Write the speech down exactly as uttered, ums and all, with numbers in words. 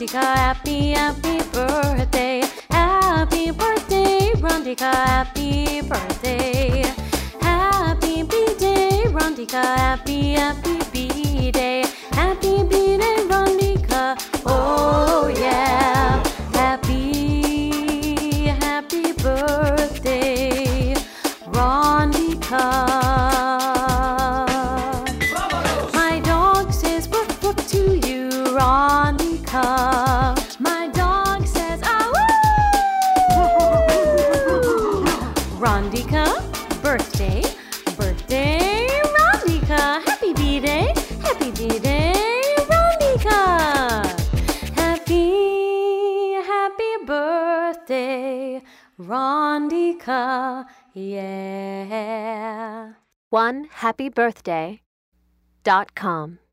Rondika, happy, happy birthday. Happy birthday, Rondika, happy birthday. Happy B-Day, Rondika, happy, happy B-Day. Happy B-Day, Rondika, oh yeah. Happy, happy birthday, Rondika. My dog says woof woof to you, Rondika. My dog says ah woo. Rondika, birthday, birthday, Rondika. Happy B-Day, happy B-Day, Rondika. Happy, happy birthday, Rondika, yeah. one happy birthday dot com